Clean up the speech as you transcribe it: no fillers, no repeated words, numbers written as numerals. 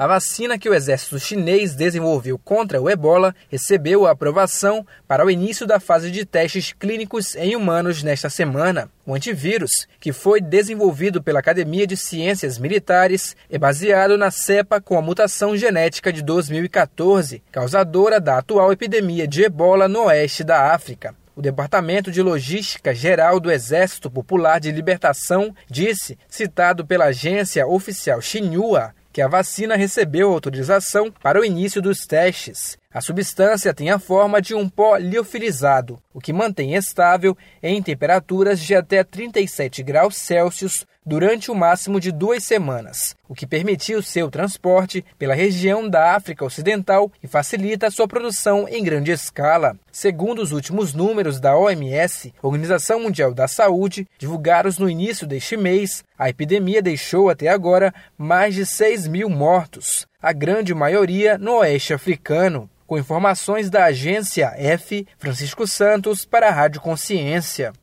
A vacina que o exército chinês desenvolveu contra o ebola recebeu a aprovação para o início da fase de testes clínicos em humanos nesta semana. O antivírus, que foi desenvolvido pela Academia de Ciências Militares, é baseado na cepa com a mutação genética de 2014, causadora da atual epidemia de ebola no oeste da África. O Departamento de Logística Geral do Exército Popular de Libertação disse, citado pela agência oficial Xinhua, que a vacina recebeu autorização para o início dos testes. A substância tem a forma de um pó liofilizado, o que mantém estável em temperaturas de até 37 graus Celsius durante o máximo de 2 semanas, o que permitiu seu transporte pela região da África Ocidental e facilita sua produção em grande escala. Segundo os últimos números da OMS, Organização Mundial da Saúde, divulgados no início deste mês, a epidemia deixou até agora mais de 6.000 mortos, a grande maioria no oeste africano. Com informações da agência F, Francisco Santos para a Rádio Consciência.